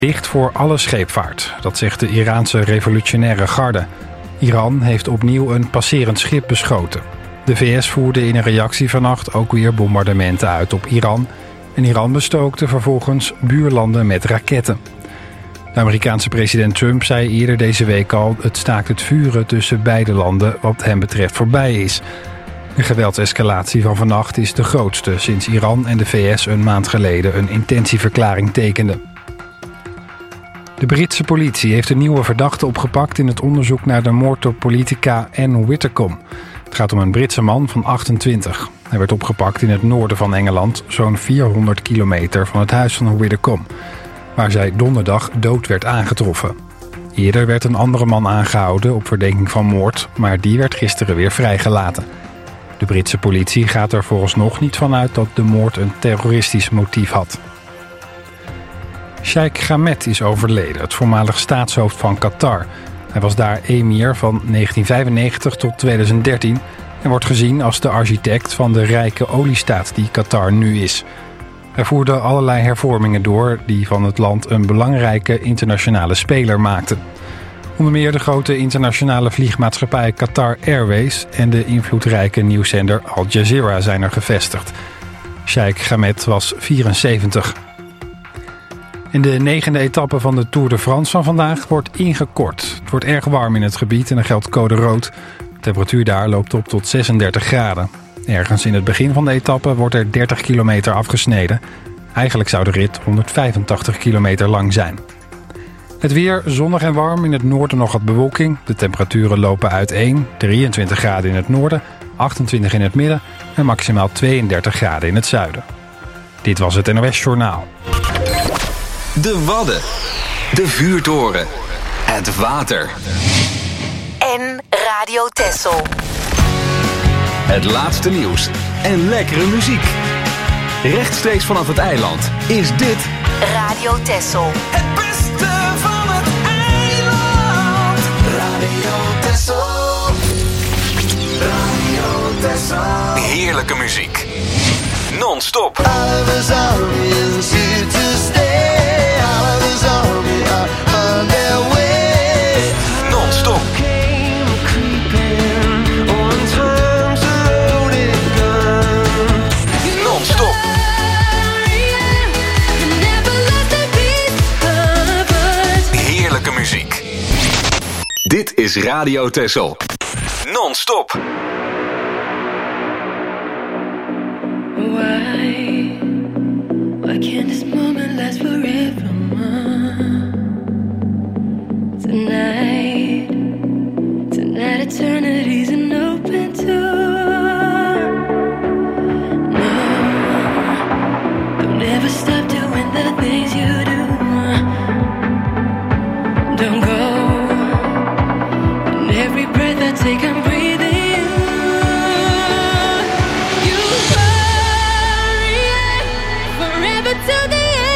dicht voor alle scheepvaart. Dat zegt de Iraanse revolutionaire garde. Iran heeft opnieuw een passerend schip beschoten. De VS voerde in een reactie vannacht ook weer bombardementen uit op Iran. En Iran bestookte vervolgens buurlanden met raketten. De Amerikaanse president Trump zei eerder deze week al: het staakt het vuren tussen beide landen wat hem betreft voorbij is. De geweldsescalatie van vannacht is de grootste sinds Iran en de VS een maand geleden een intentieverklaring tekenden. De Britse politie heeft een nieuwe verdachte opgepakt in het onderzoek naar de moord op politica Anne Widdecombe. Het gaat om een Britse man van 28. Hij werd opgepakt in het noorden van Engeland, zo'n 400 kilometer van het huis van Widdecombe, waar zij donderdag dood werd aangetroffen. Eerder werd een andere man aangehouden op verdenking van moord, maar die werd gisteren weer vrijgelaten. De Britse politie gaat er vooralsnog niet van uit dat de moord een terroristisch motief had. Sheikh Ahmed is overleden, het voormalig staatshoofd van Qatar. Hij was daar emir van 1995 tot 2013 en wordt gezien als de architect van de rijke oliestaat die Qatar nu is. Hij voerde allerlei hervormingen door die van het land een belangrijke internationale speler maakten. Onder meer de grote internationale vliegmaatschappij Qatar Airways en de invloedrijke nieuwszender Al Jazeera zijn er gevestigd. Sheikh Ahmed was 74. In de 9e etappe van de Tour de France van vandaag wordt ingekort. Het wordt erg warm in het gebied en er geldt code rood. De temperatuur daar loopt op tot 36 graden. Ergens in het begin van de etappe wordt er 30 kilometer afgesneden. Eigenlijk zou de rit 185 kilometer lang zijn. Het weer zonnig en warm, in het noorden nog wat bewolking. De temperaturen lopen uiteen. 23 graden in het noorden, 28 in het midden en maximaal 32 graden in het zuiden. Dit was het NOS Journaal. De Wadden, de vuurtoren, het water en Radio Texel. Het laatste nieuws en lekkere muziek. Rechtstreeks vanaf het eiland is dit Radio Texel. Het beste van het eiland. Radio Texel. Radio Texel. heerlijke muziek. Non-stop. Non-stop. Non-stop. Heerlijke muziek. Dit is Radio Texel. Non-stop. Why can't this moment last forever? Tonight eternity's an open door. No, don't ever stop doing the things you do. Don't go. In every breath I take, I'm breathing you. You hurry forever to the end.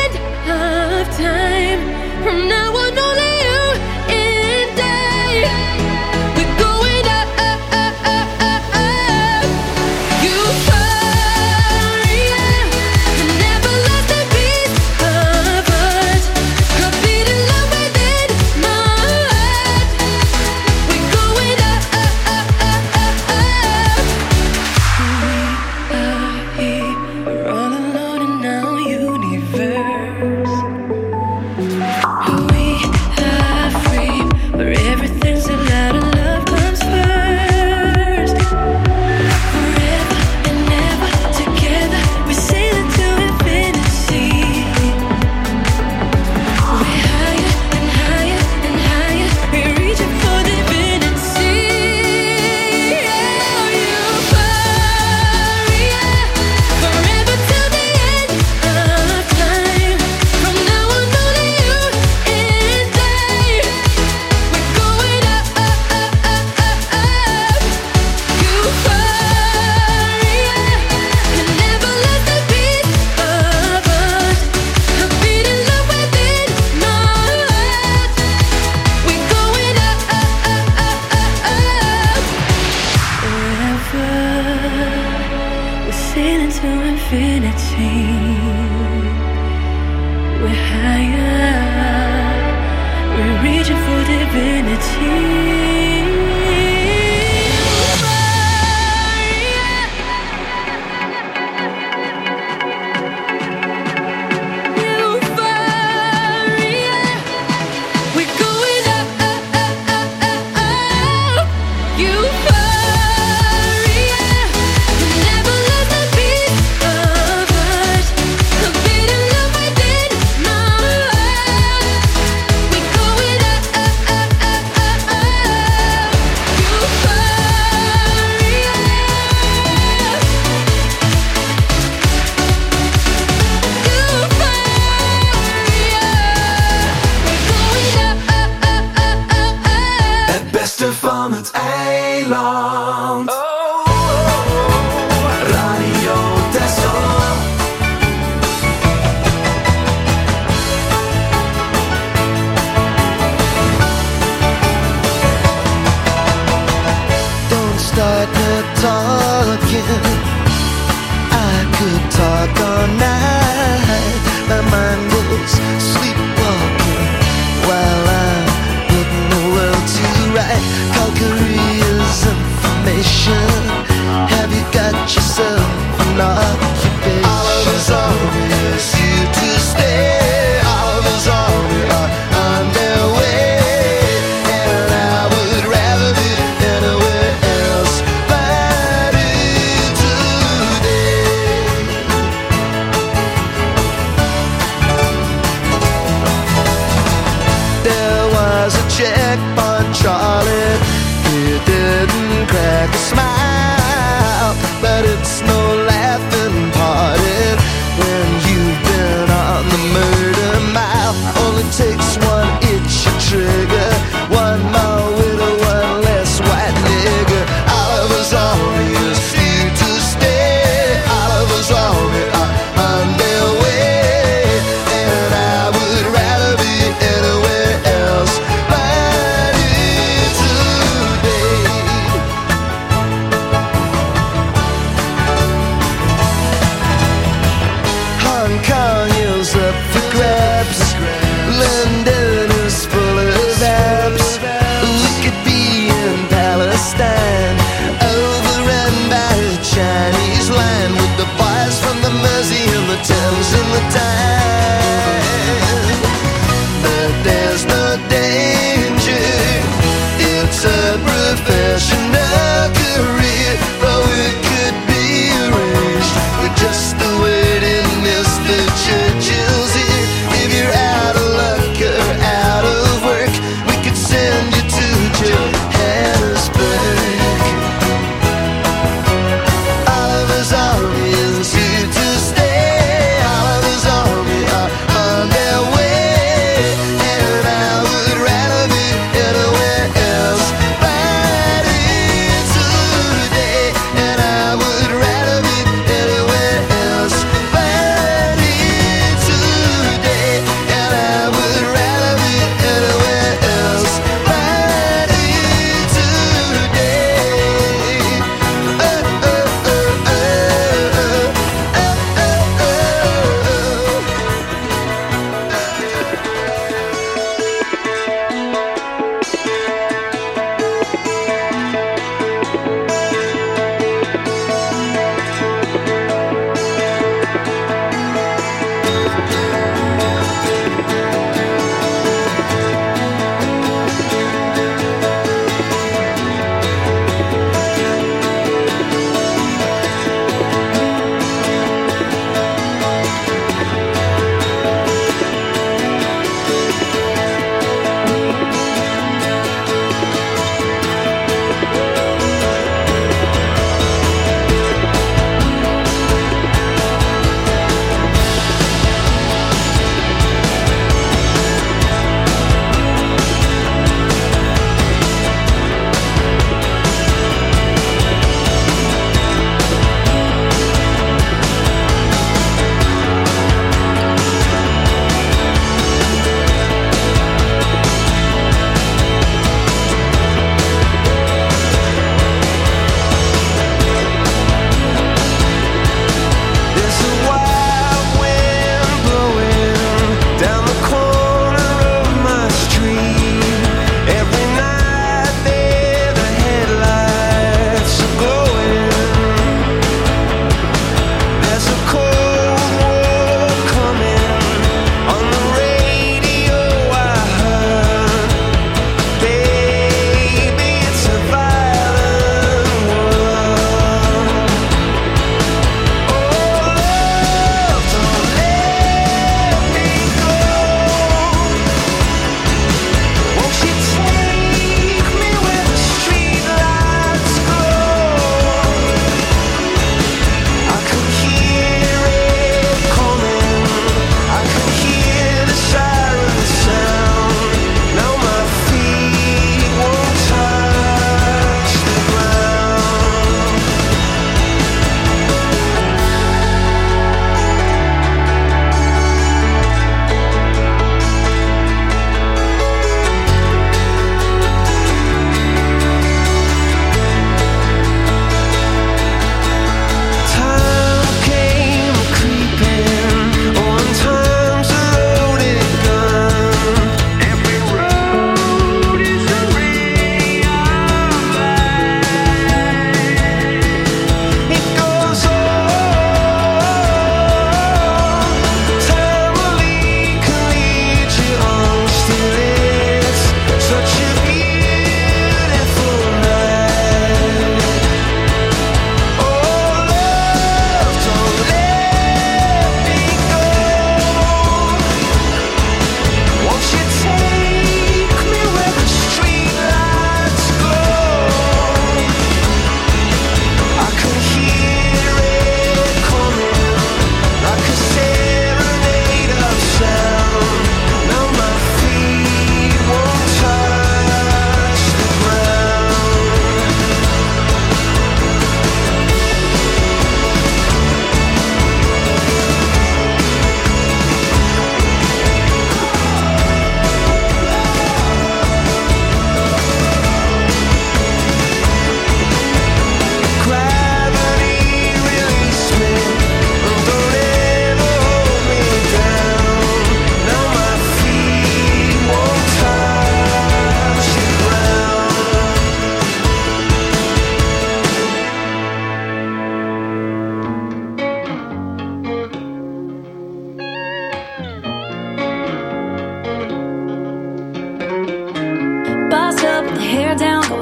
Oliver's army are on their way, and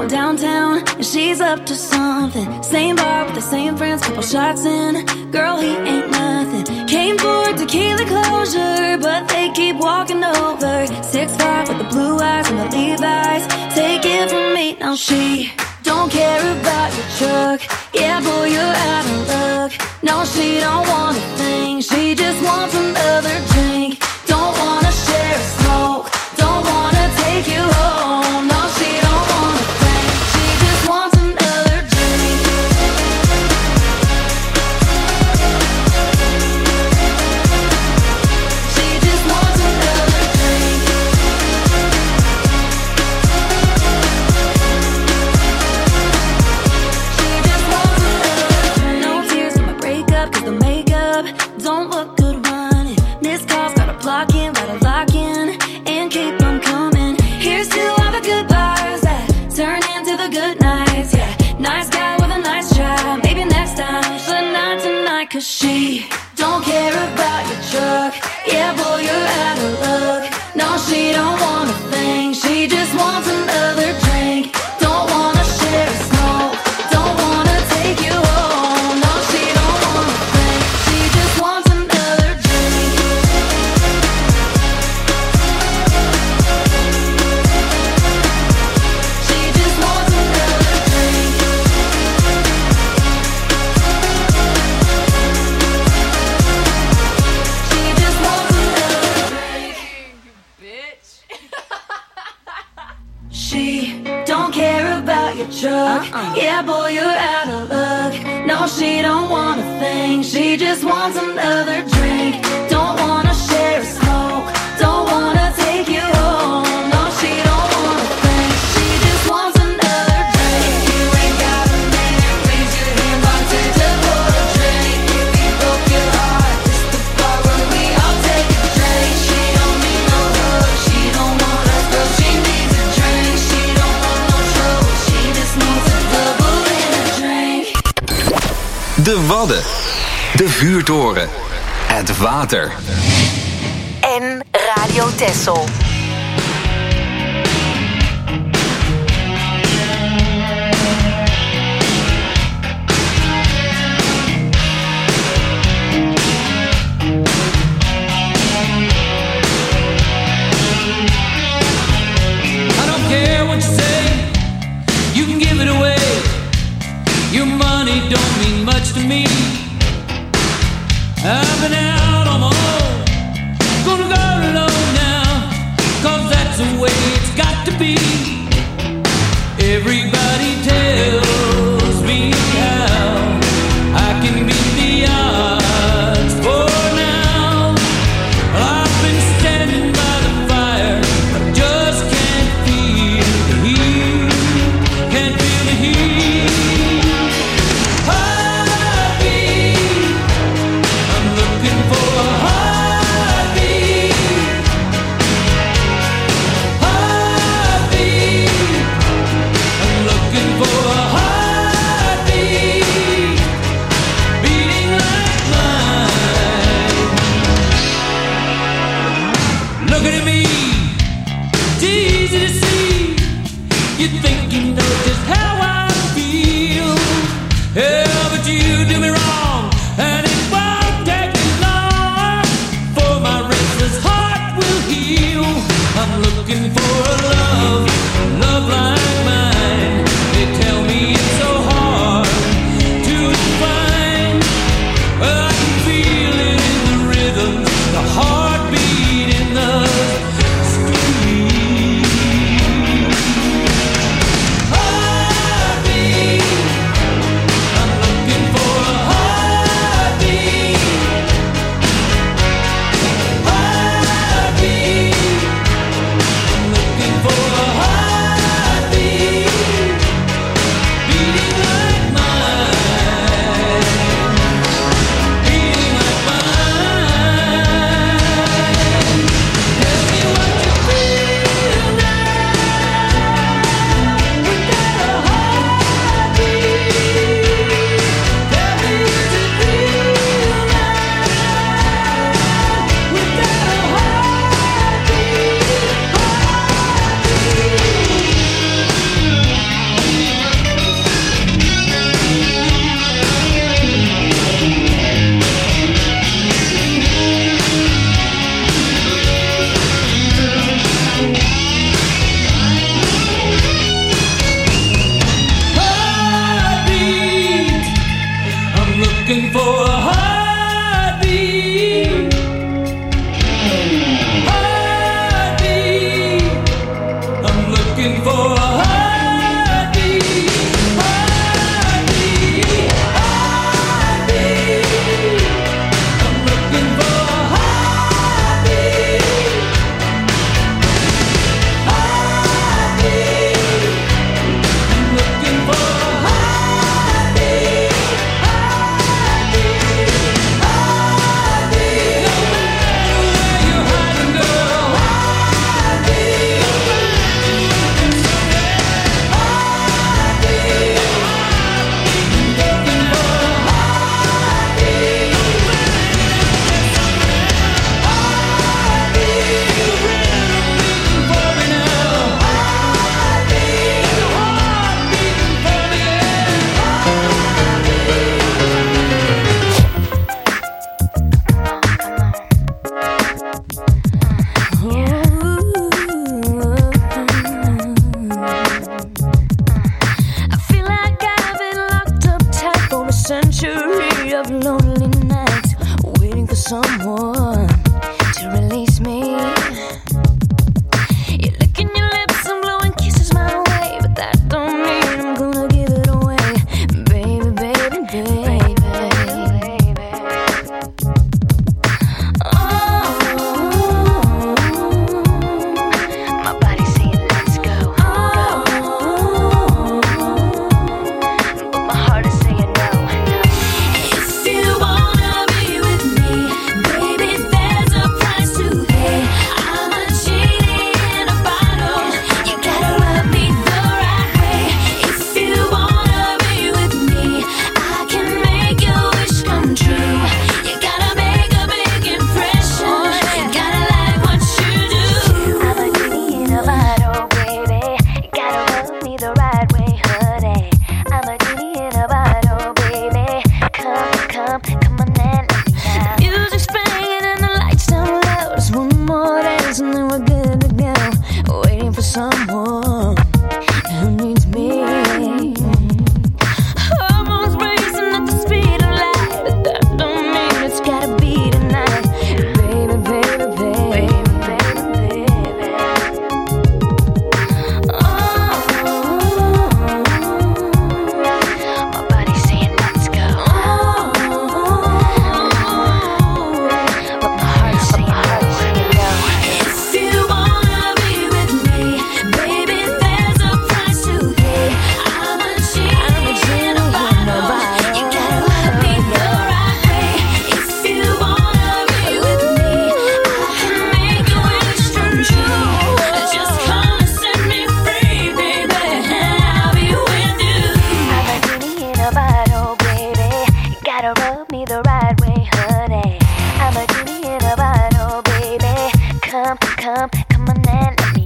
going downtown, and she's up to something. Same bar with the same friends, couple shots in. Girl, he ain't nothing. Came for tequila closure, but they keep walking over. 6'5" with the blue eyes and the Levi's. Take it from me, now she don't care about your truck. Yeah, boy, you're out of luck. No, she don't want a thing. She just wants another drink. Don't wanna share a smoke. Don't wanna take you home. No, she don't want a thing. She just wants another drink. She just wants another drink. She just wants another drink. No tears from my breakup, 'cause the makeup don't look good running. Missed calls, gotta block in, gotta lock in, and keep on coming. Here's to all the good bars that turn into the good nights. Yeah, nice guy with a nice try. Maybe next time, but not tonight, 'cause she don't care about your truck. Yeah, boy, you're out of luck. No, she don't want a thing. She just wants another drink. Don't wanna share a smoke. Don't wanna take you home. No, she don't want a thing. She just wants another drink. She just wants another drink. She just wants another drink. Bitch. She don't care about your truck. Yeah, boy, you're out of luck. No, she don't want a thing. She just wants another drink. Don't wanna share a smoke. Don't wanna take you home. No, she don't want a thing. She just wants another drink. You ain't got a minute. Raise your hand, bartender, pour a drink. If you broke your heart, it's the bar where we all take a drink. She don't need no hug. She don't want us, girl. She needs a drink. She don't want no trouble. She just needs a double in a drink. De Wadden. De Vuurtoren. Het water. En Radio Texel. I don't care what you say, you can give it away. Your money don't mean much to me. I've been out on my own, gonna go alone now, 'cause that's the way it's got to be. Everybody tells me how I can beat the odds for now. I've been standing by the fire, I just can't feel the heat, can't feel the heat. Heartbeat, I'm looking for a heartbeat. Heartbeat, I'm looking for a heartbeat.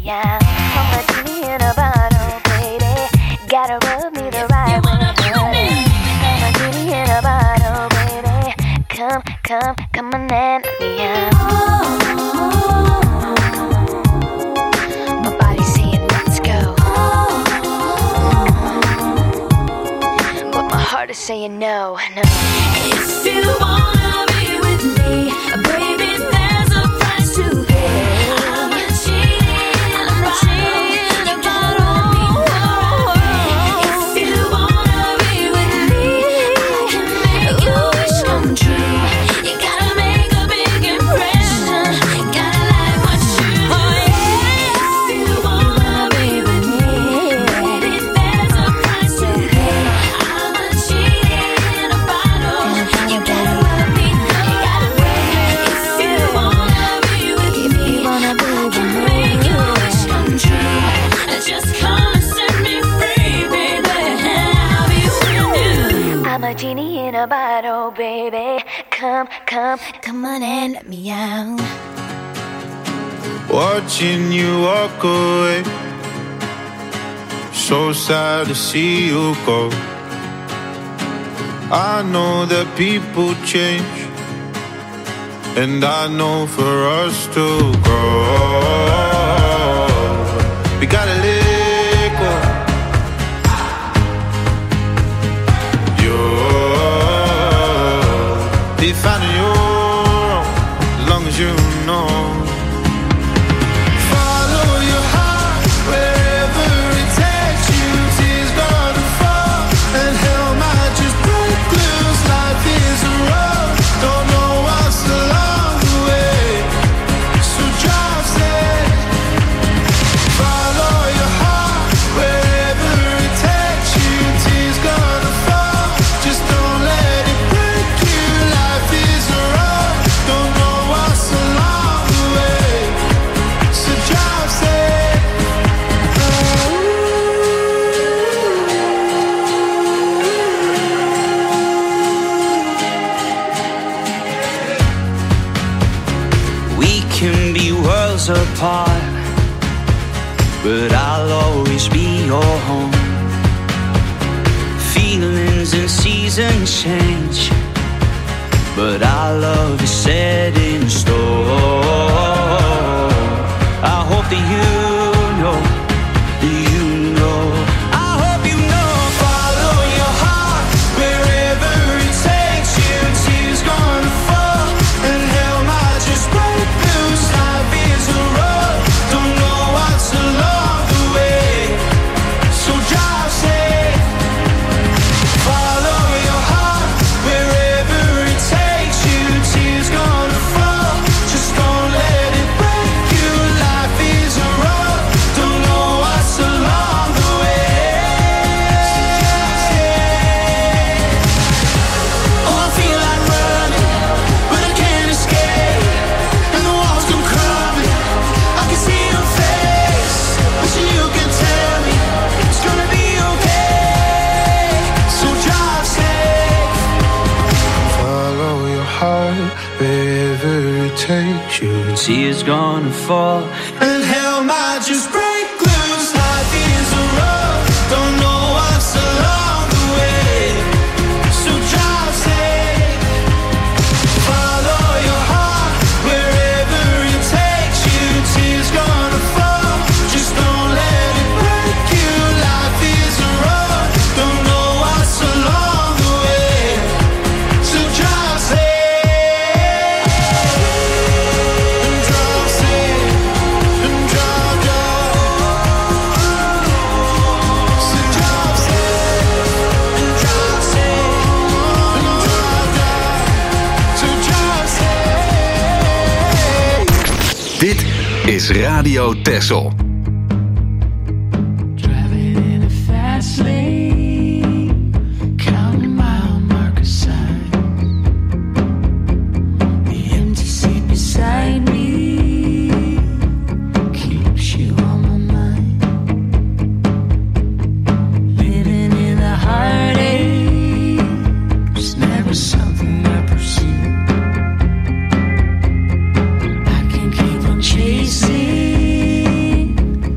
out. I'm a genie in a bottle, baby. Gotta rub me the right way. I'm a genie in a bottle, baby. Come on and let me out. My body's saying let's go, but my heart is saying no. If you wanna be with me, baby, there's a price to pay. I'm not cheating, I'm not cheating. You gotta let me know. If you wanna be with me, I can make your wish come true. You gotta make a big impression. Gotta like what you do. If you wanna be with me, baby, there's a price to pay. I'm not cheating in a bottle. You gotta let me know. If you wanna be with me, I can make your wish come true. Just come and set me free, baby, and I'll be with you. I'm a genie in a bottle, baby. Come on and let me out. Watching you walk away, so sad to see you go. I know that people change, and I know for us to grow, we gotta let go. You'll be finding your own, as long as you know. Follow your heart wherever it takes you. Tears gonna fall and hell might just break loose. Life is a road, don't know what's along the way, so drive safe. Follow your heart wherever it takes you. Tears gonna fall, just don't let it break you. Life is a road, don't know what's along the way, so drive safe. We can be worlds apart, but I'll always be your home. Feelings and seasons change, but our love is set in stone. I hope that you know, I hope you know. Follow your heart wherever it takes you. Tears gonna fall and hell might just break loose. Life is a road, don't know what's along the way, so drive safe. Follow your heart wherever it takes you. Tears gonna fall, just don't let it break you. Life is a road, don't know what's along the way. Oh, I feel like running, but I can't escape, and the walls come crumbling. I can see your face, wishing you can tell me it's gonna be okay, so drive safe. Follow your heart wherever it takes you. Tears gonna fall and hell might just break loose. Life is a road, don't know what's along the way, so drive safe. Follow your heart wherever it takes you. Tears gonna fall, just don't let it break you. Life is a road, don't know what's along the way, so drive safe. And drive safe, and drive, so drive safe, and drive safe, and drive, so drive safe. Dit is Radio Texel. Driving in a fast lane, counting mile marker signs. The empty seat beside me keeps you on my mind. Living in a heartache was never something I pursued. I can keep on chasing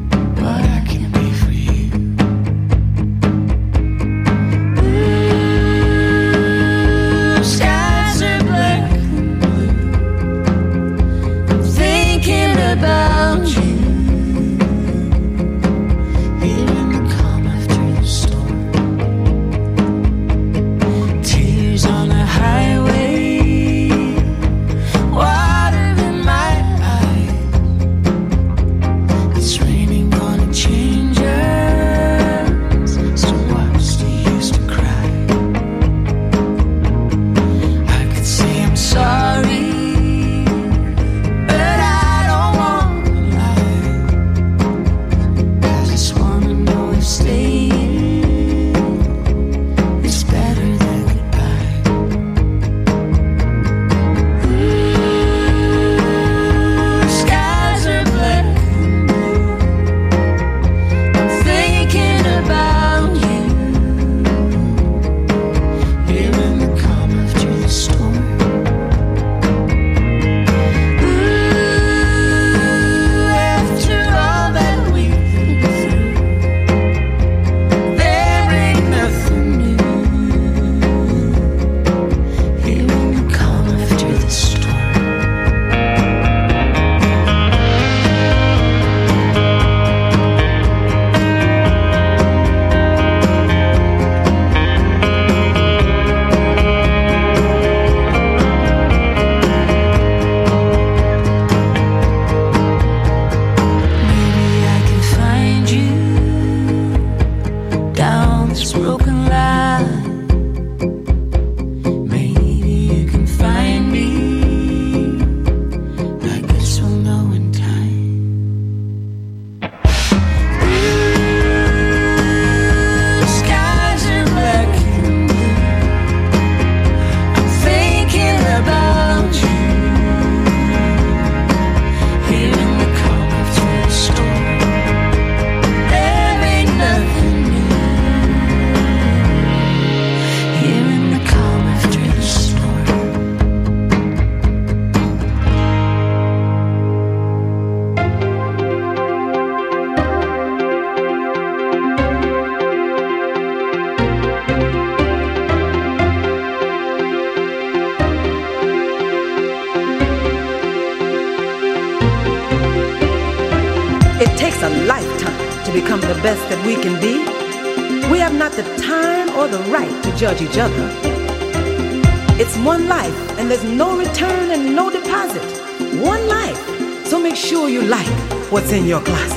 It takes a lifetime to become the best that we can be. We have not the time or the right to judge each other. It's one life, and there's no return and no deposit. One life. So make sure you like what's in your closet.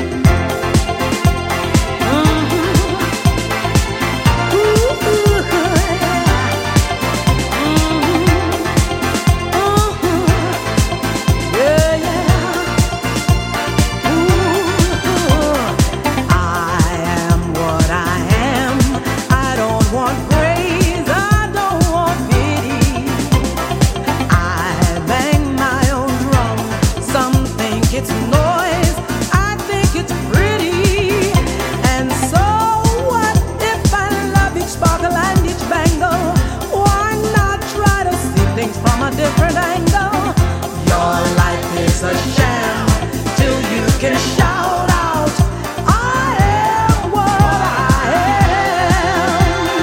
It's noise, I think it's pretty. And so what if I love each sparkle and each bangle? Why not try to see things from a different angle? Your life is a sham till you can shout out, I am what I am.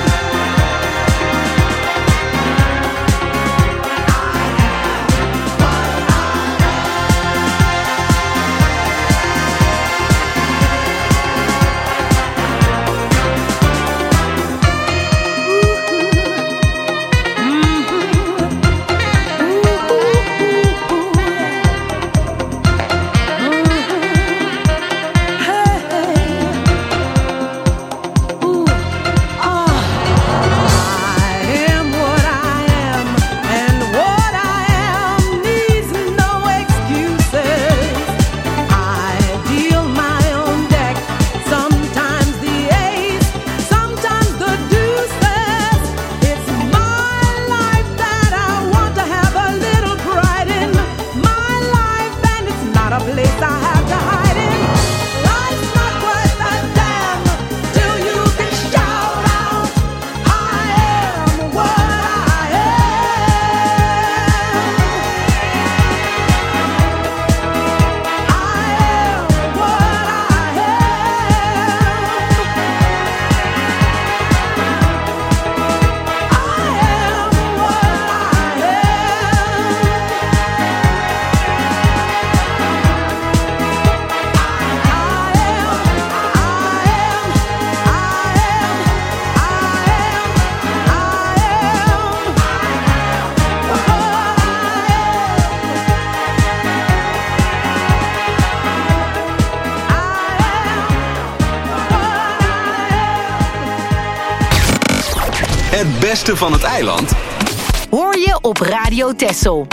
Het beste van het eiland hoor je op Radio Texel.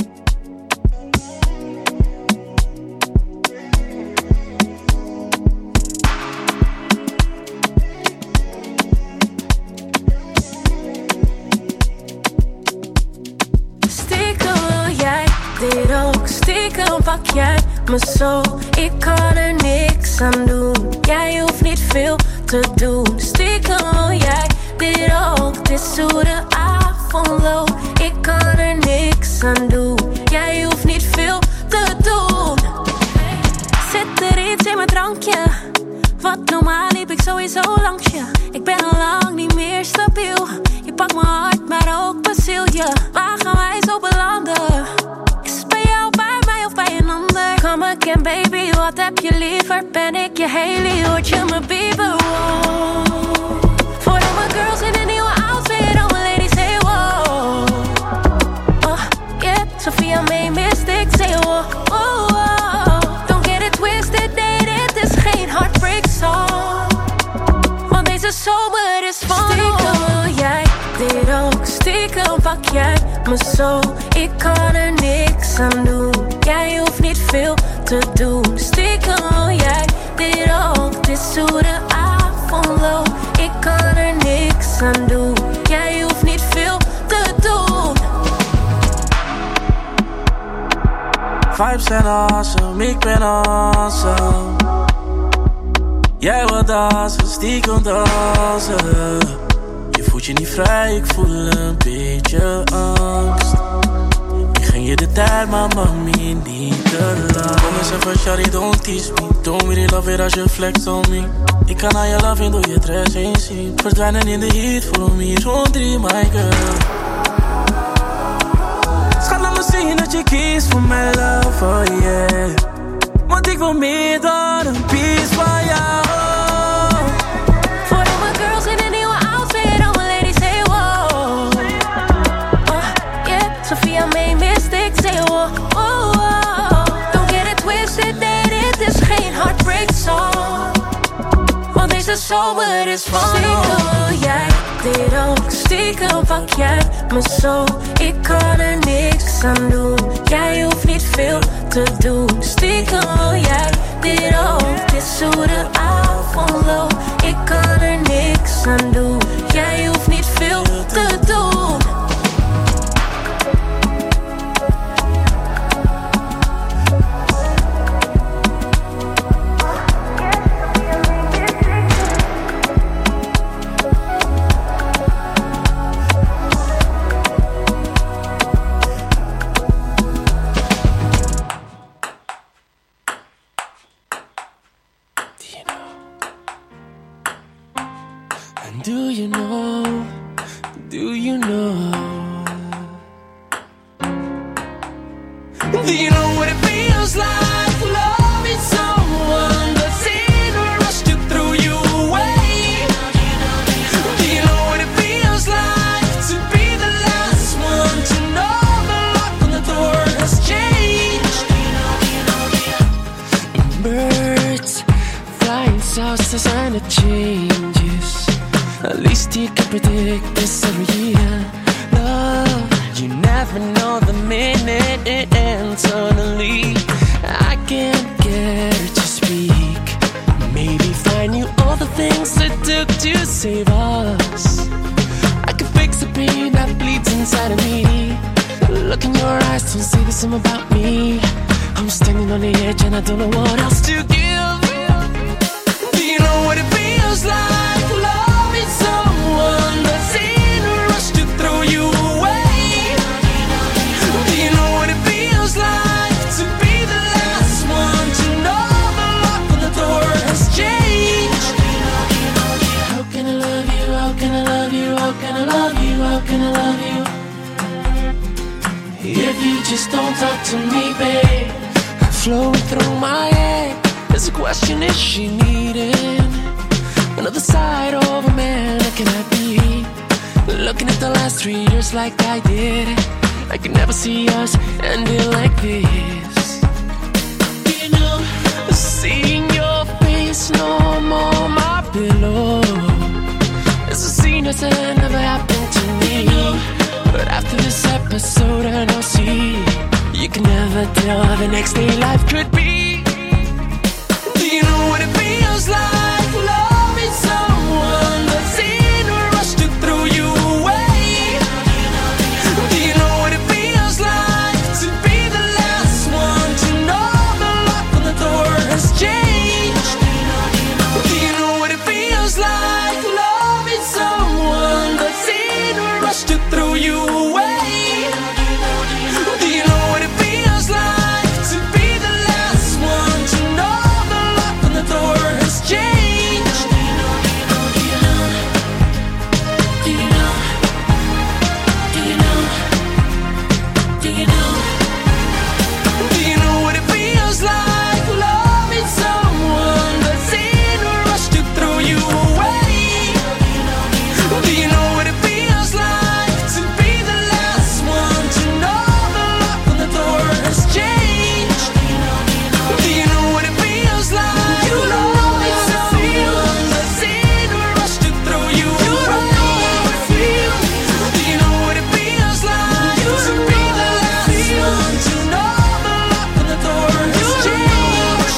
Stiekem wil jij dit ook, stiekem pak jij me zo. Ik kan er niks aan doen, jij hoeft niet veel te doen. Stiekem wil jij dit ook, het is hoe de avond loopt. Ik kan er niks aan doen, jij hoeft niet veel te doen. Zit er iets in mijn drankje? Wat normaal liep ik sowieso langs je. Ik ben al lang niet meer stabiel. Je pakt mijn hart, maar ook beziel je. Waar gaan wij zo belanden? Is het bij jou, bij mij of bij een ander? Come again baby, wat heb je liever? Ben ik je Hailey, word je mijn Bieber? Wow. Voor al mijn girls in een nieuwe outfit, al mijn ladies say wow. Oh, yeah, Sophia May Mystic say wow. Oh, oh. Don't get it twisted, nee, dit is geen heartbreak song. Want deze zomer is van stiekem wil jij dit ook, stiekem pak jij me zo. Ik kan er niks aan doen, jij hoeft niet veel te doen. Stiekem wil jij dit ook, het is hoe de avond loopt. Ik kan er niks aan doen, jij hoeft niet veel te doen. Vibes zijn awesome, ik ben awesome. Jij wil dansen, stiekem dansen. Je voelt je niet vrij, ik voel een beetje angst. Ik ging je de tijd, maar mami niet te lang. Kom eens even, shawty, don't tease me. Don't really love it als je flex on me. Ik kan aan je loving door je dress heen zien. Verdwijnen in de heat, follow me, rond 3, my girl. Schat, laat me zien dat je kiest voor mijn love, oh yeah. Want ik wil meer dan een piece van jou. Voor al mijn girls in een nieuwe outfit, all my ladies say wow. Yeah, Sophia made mistakes, say wow. Don't get it twisted, that it is geen heartbreak song. Want deze zomer is van stiekem, jij dit ook. Stiekem pak jij me zo, ik kan er niks aan doen. Jij hoeft niet veel te doen. Stiekem wil jij dit ook. Dit is hoe de avond loopt. Ik kan er niks aan doen. Jij hoeft niet veel te doen. Do you know? Do you know? Do you know what it feels like? Loving someone that's in a rush to throw you away. Do you know what it feels like to be the last one to know the lock on the door has changed? Birds flying south, the sign of changes. At least you can predict this every year. Love, you never know the minute it ends. Suddenly, I can't get her to speak. Maybe find you all the things it took to save us. I could fix the pain that bleeds inside of me. Look in your eyes, don't say the same about me. I'm standing on the edge and I don't know what else to give. Do you know what it feels like? Someone that's in a rush to throw you away. Do you know what it feels like to be the last one to know the lock on the door has changed? How can I love you? How can I love you? How can I love you? How can I love you? If you just don't talk to me, babe. Flowing through my head, there's a question: is she needing another side of a man looking at me? Looking at the last 3 years like I did. I could never see us ending like this. You know, seeing your face no more my pillow. It's a scene that never happened to me. But after this episode and I'll see, you can never tell how the next day life could be. Do you know what it feels like? Loving someone that's in a rush to throw you away. Do you know what it feels like to be the last one to know the lock on the door has changed? Do you know what it feels like? Loving someone that's in a rush to throw you away. Do you know what it feels like to be the last one to know the lock on the door has changed? Do you know? Do you know? Do you know? Do you know? Do you know what it feels like? Loving someone that's in a rush to throw you away. Do you know what it feels like to be the last one to know the lock on the door has changed? Do you know what it feels like? Loving someone that's in a rush to throw you away. Do you know what it feels like to be the last one to know the lock on the door has changed?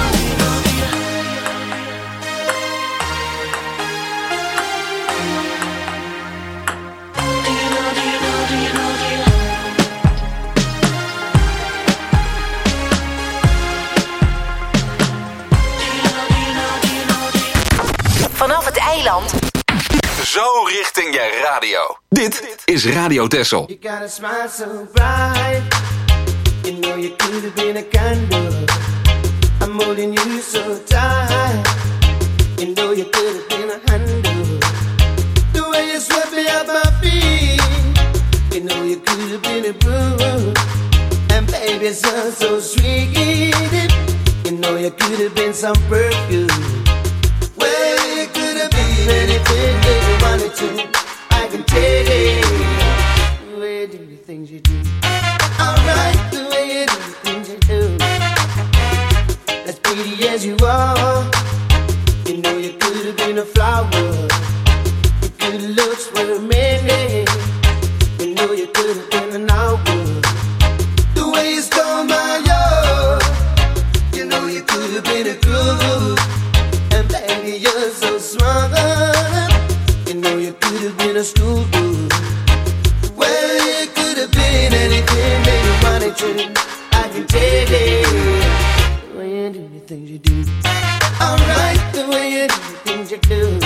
Vanaf het eiland. Zo richting je radio. Dit is Radio Texel. You got a smile so bright. You know you could have been a candle. I'm holding you so tight. You know you could have been a handle. The way you swept me off my feet. You know you could have been a broom. And baby, it's so sweet. know you could have been some perfume. Well, you could have been anything that you wanted to. I can take it. The way you do the things you do. Alright, the way you do the things you do. As pretty as you are, you know you could have been a flower. Your good looks were many. You know you could have been an hour. The way you stole my heart, you know you could have been a groove. And baby, you're so smart. You know you could have been a school boo. Well, you could have been anything that you wanted to. I can take it. The way you do the things you do. Alright, the way you do the things you do.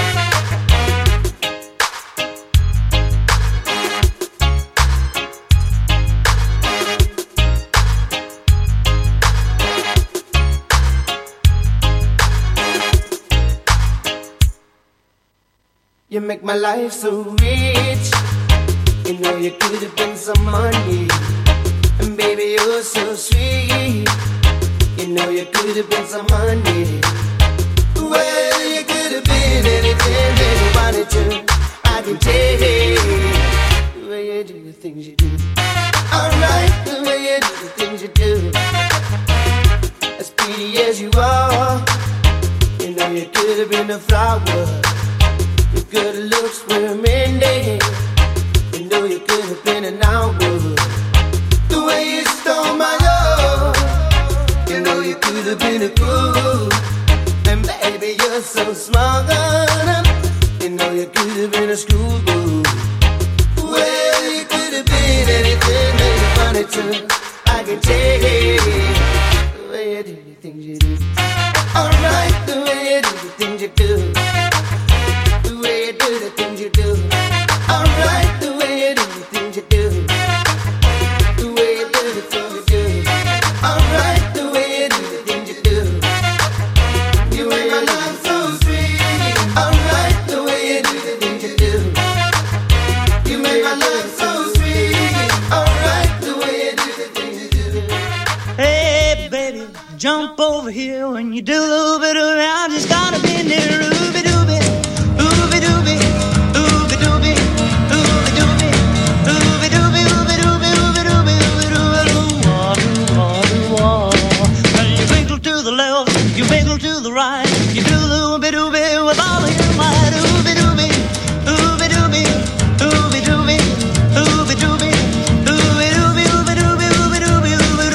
You make my life so rich. You know you could have been some money. And baby, you're so sweet. You know you could have been some money. Well, you could have been anything that you wanted to. I can take it. The way you do the things you do. Alright, the way you do the things you do. As pretty as you are, you know you could have been a flower. Your good looks were mending. You know you could have been an hour. The way you stole my love, you know you could have been a groove. And baby, you're so smart. You know you could have been a schoolboy. Well, you could have been anything that you wanted to. I can take it. The way you do the things you do. Alright, the way you do the things you do. The way you do the things you do. Alright, the way you do the things you do. The way you do the things you do. Alright, the way you do the things you do. You make my life so sweet. Alright, the way you do the things you do. You make my life so sweet. Alright, the way you do the things you do. Hey, baby, jump over here when you do a little bit of it. I just gotta be near Ruby Dooby. Ooby Dooby. Ooby Dooby. Ooby Dooby. Ooby Dooby. Ooby Dooby. Ooby Dooby. Ooby Dooby. Well, you wiggle to the left, you wiggle to the right. You do the Ooby Dooby with all of your might. Ooby Dooby. Ooby Dooby. Ooby Dooby. Ooby Dooby. Ooby Dooby. Ooby Dooby. Ooby Dooby. Ooby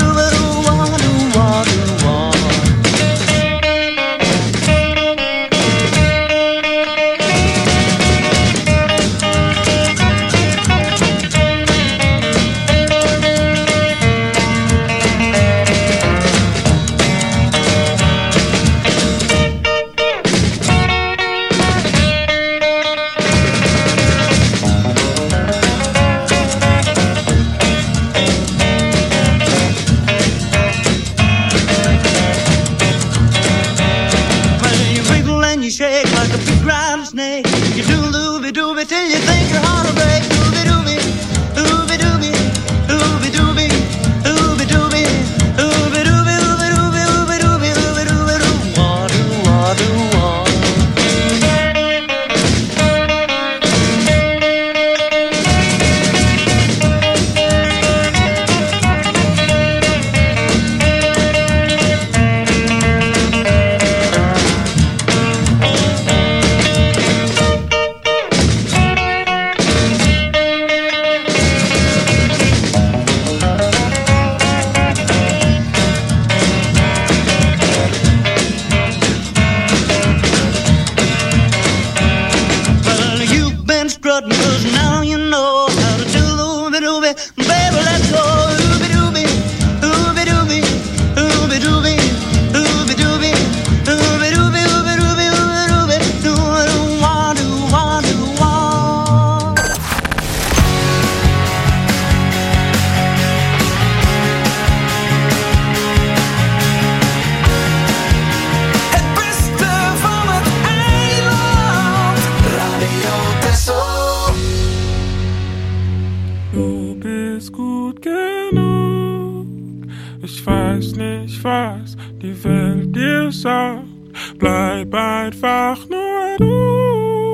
Ich weiß nicht, was die Welt dir sagt, bleib einfach nur du.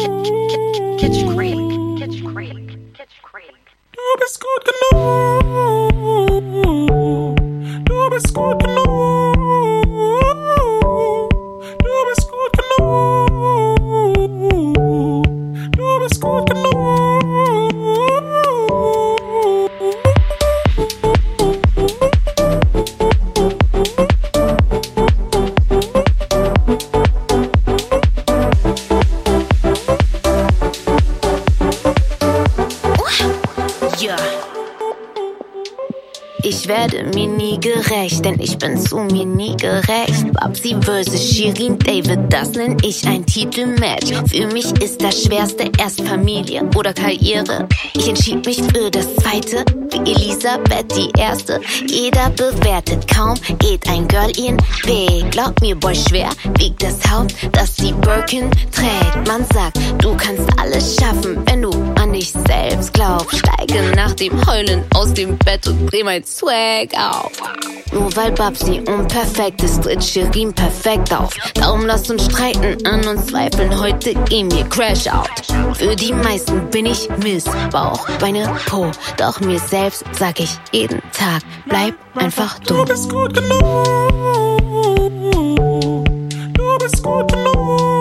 Du bist gut genug. Du bist gut genug. Du bist gut genug. Du bist gut genug. Ich werde mir nie gerecht, denn ich bin zu mir nie gerecht. Babsi vs. Shirin David, das nenn ich ein Titelmatch. Für mich ist das Schwerste erst Familie oder Karriere. Ich entschied mich für das Zweite, wie Elisabeth die Erste. Jeder bewertet, kaum geht ein Girl ihren Weg. Glaub mir, Boy, schwer wiegt das Haupt, das die Birkin trägt. Man sagt, du kannst alles schaffen, wenn du an dich selbst glaubst. Steige nach dem Heulen aus dem Bett und dreh mein Swag auf. Nur weil Babsi unperfekt ist, tritt Shirin perfekt auf. Darum lasst uns streiten, an uns zweifeln, heute gehen wir Crash out. Für die meisten bin ich Miss Bauch, Beine, Po. Doch mir selbst sag ich jeden Tag, bleib einfach du. Du bist gut genug. Du bist gut genug.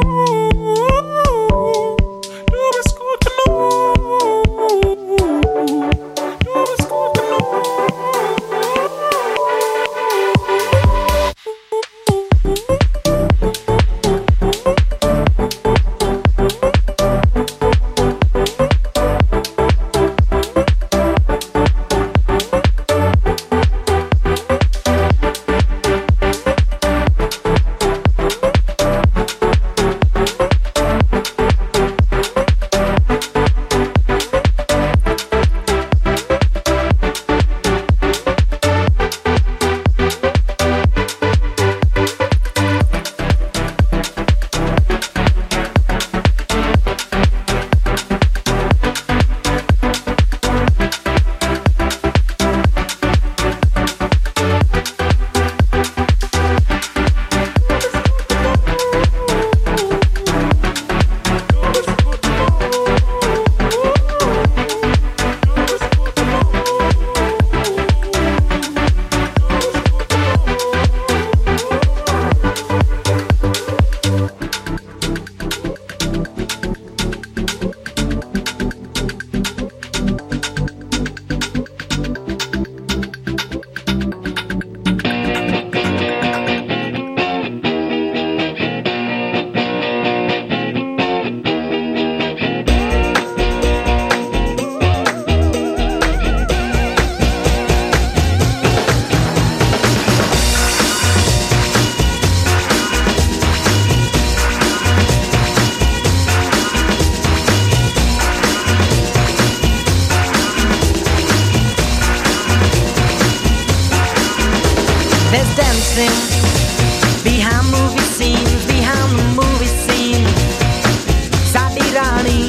Behind movie scenes, behind the movie scene, Sadi Rani,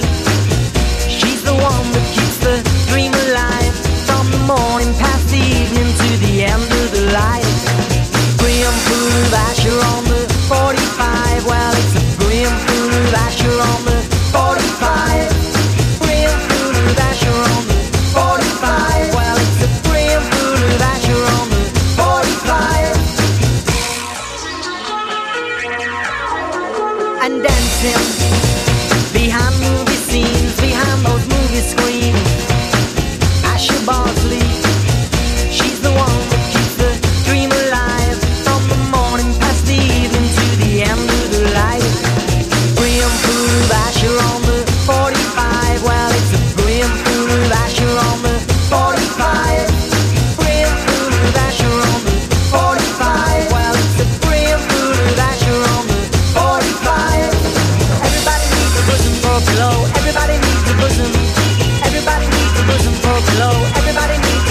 she's the one that keeps the dream alive. From the morning past the evening to the end of the light. Graham Pool Asher on the 45. Well, it's a Graham Pool Asher on the 45. Graham Pool Asher on the 45. Well, it's a Graham Pool Asher on the 45. And dancing behind movie scenes, behind those movie screens. Asher Bosley, she's the one that keeps the dream alive. From the morning past the evening to the end of the light. Graham Pool Asher on the 45. Well, it's a Graham Pool Asher on the 45. Graham Pool Asher on the 45. Well, it's a Graham Pool Asher on the 45. Everybody needs a bosom for pillow. Everybody needs a bosom. Everybody needs a bosom for pillow. Everybody needs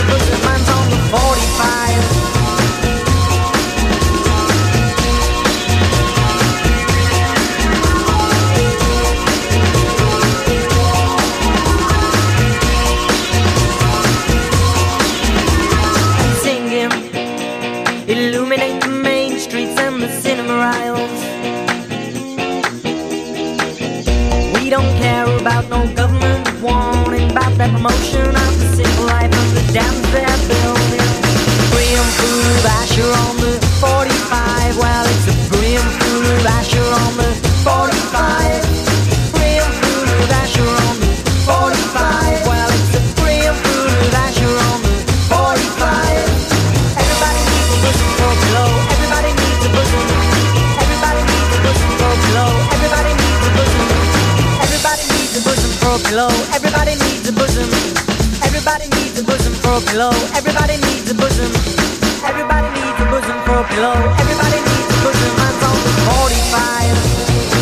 don't care about no government warning about that promotion of the simple life of the dams they're building. Brim full of Asher on the 45. Well, it's a brim full of Asher on the 45. Brim full of Asher on the 45. Well, it's a brim full of Asher on the 45. Everybody needs a bosom for a pillow. Everybody needs a bosom. Everybody needs a bosom for a pillow. Everybody needs a bosom. Everybody needs a bosom for a pillow. Everybody needs a bosom. Everybody needs a bosom for a pillow. Everybody needs a bosom. Everybody needs a bosom for a pillow. Everybody needs a bosom. Mine's on the 45.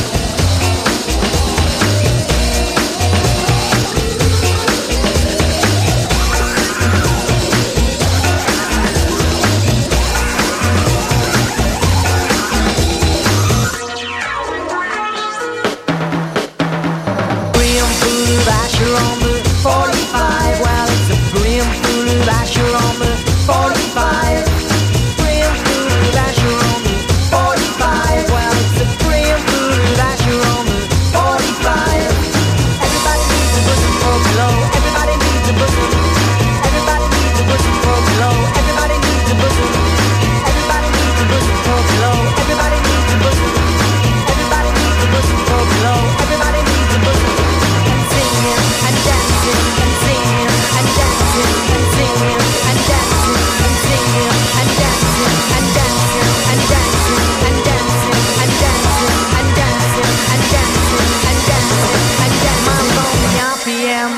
Brim full of Asher on the 45. Well, it's a brim full of Asher on the 45. Brim full of Asher on the 45. Well, it's a brim full of Asher on the 45. Everybody needs a bosom for a pillow. Everybody needs a bosom. Everybody needs a bosom for a pillow. Everybody needs a bosom. Everybody needs a bosom for a pillow. Everybody needs a bosom. Everybody needs a bosom for a pillow. Everybody needs a bosom. And singing and dancing and singing and dancing and singing and dancing and singing and dancing and dancing and dancing and dancing and dancing and dancing and dancing and dancing and dancing. My lonely RPM.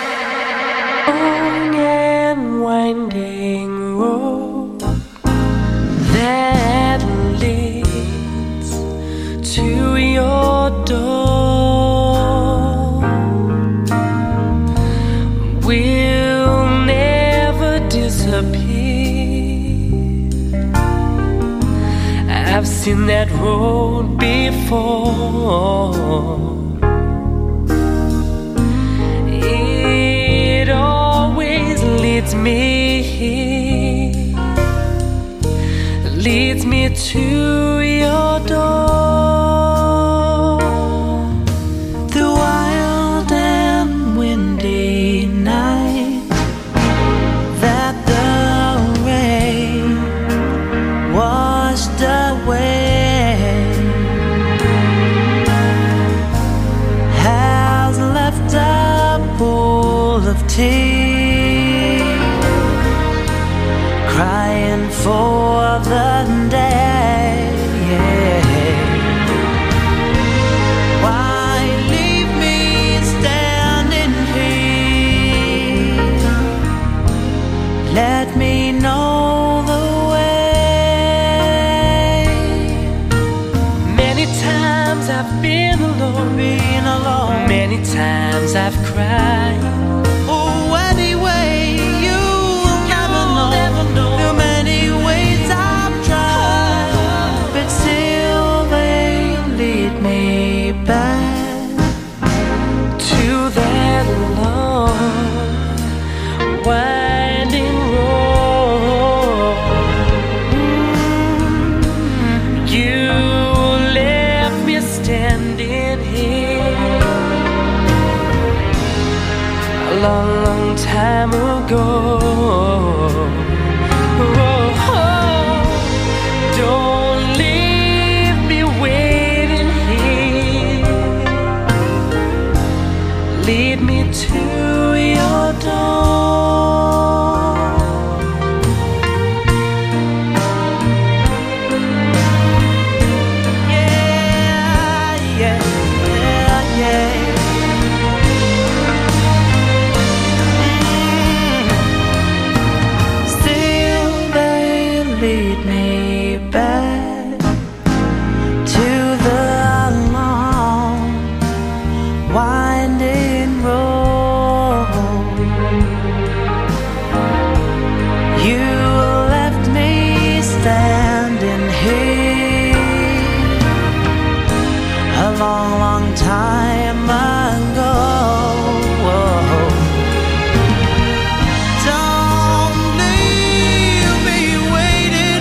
Long and winding road that leads to your door will never disappear. I've seen that road before. It always leads me to your door. The wild and windy night that the rain washed away has left a pool of tears, crying for the day. Why leave me standing here? Let me know the way. Many times I've been alone, many times I've cried. Oh, anyway, you will never know the many ways I've tried, but still they lead me back to that long winding road. You left me standing here a long, long time ago. Don't leave me waiting here. Lead me to your door. Yeah, yeah, yeah, yeah. Still they lead me back to the long winding road. You left me standing here a long, long time ago. Don't leave me waiting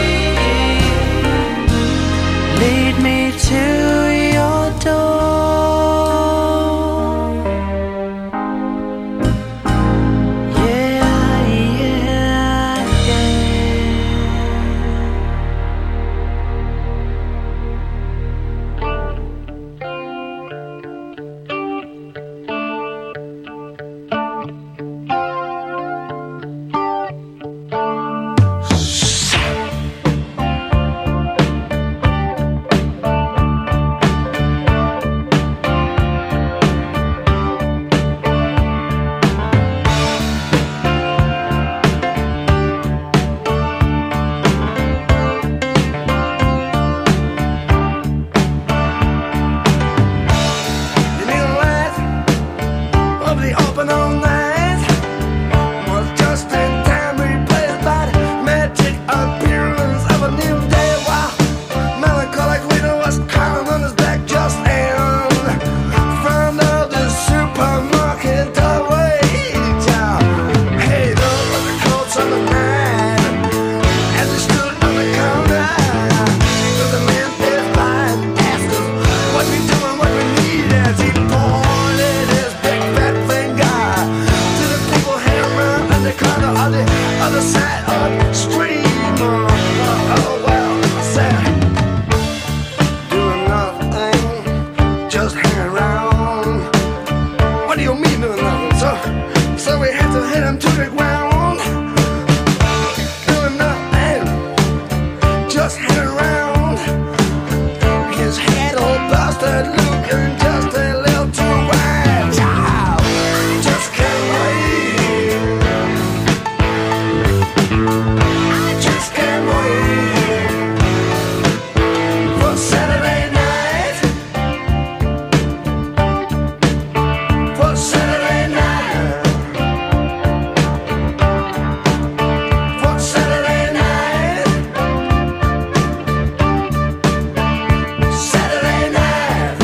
here. Lead me to your door. hit him to the ground. Doing nothing, just hanging around. His head all busted, looking just a little too wide. Child, just can't wait. I just can't wait for Saturday night. For Saturday night. For Saturday night. Saturday night.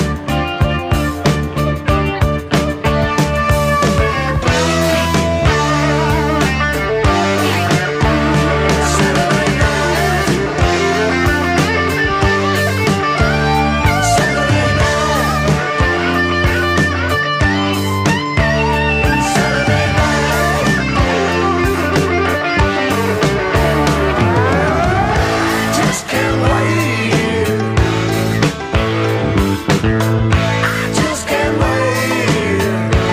Just can't wait. I just can't wait.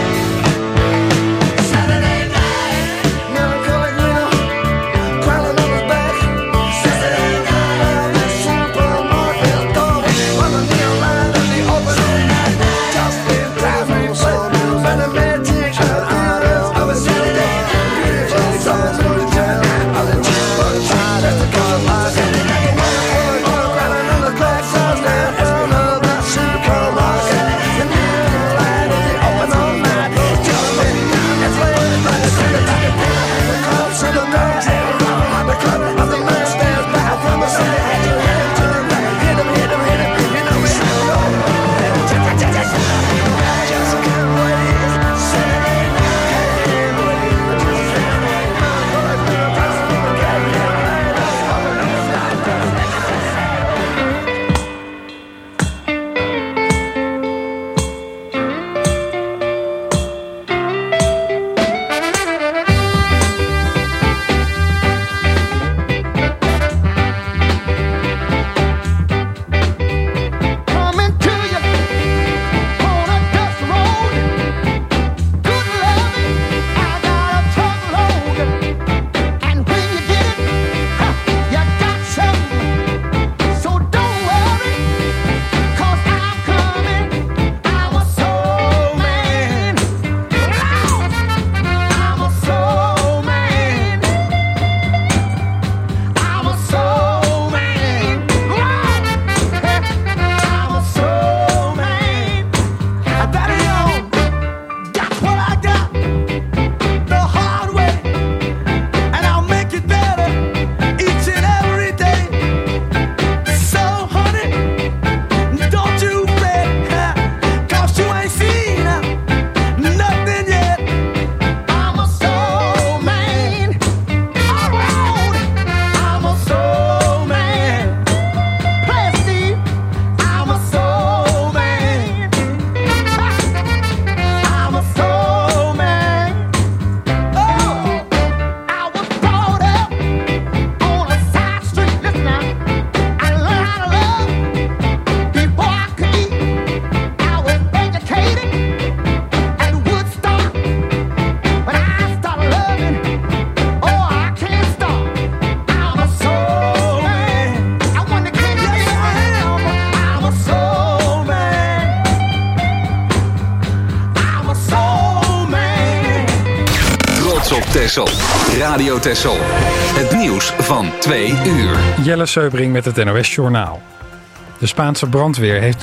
Saturday night. Melancholy Lena, crawling on his back. Saturday night. The supermarket door. On the neon line of the opening night. Just in time, when the magic out of a Saturday. Beautiful songs for the town. All the children try to come out. Crawling on the clock, songs down. Down of the supermarket. The neon light of the open all night. Just baby, that's where everybody sing it like a dinner. The clubs and the dogs, they run on the club. Of the man stands back from the city. Hand to hand to the right. Hit him, hit him, hit him. You know it's just can't wait. Saturday night. Can't wait. Just can't wait. Coming to you on a dust road. Good loving, I got a truckload. And when you get it, you got some. So don't worry, 'cause I'm coming. I'm a soul man. I'm a soul man. I'm a soul man. I'm a soul man. Daddy, got what I got the hard way, and I'll make it better each and every day. So, honey, don't you fret, 'cause you ain't seen nothing yet. I'm a soul man. All right, I'm a soul man. Play, Steve. I'm a soul man. I'm a soul man. Oh, I was brought up on a side street. Listen now, I learned how to love before I could eat. I was educated at Woodstock. When I started loving, oh, I can't stop. I'm a soul man. I wonder can you am? I'm a soul man. I'm a soul man. Trots op Texel. Radio Texel. Het nieuws van 2 uur. Jelle Seubring met het NOS Journaal. De Spaanse brandweer heeft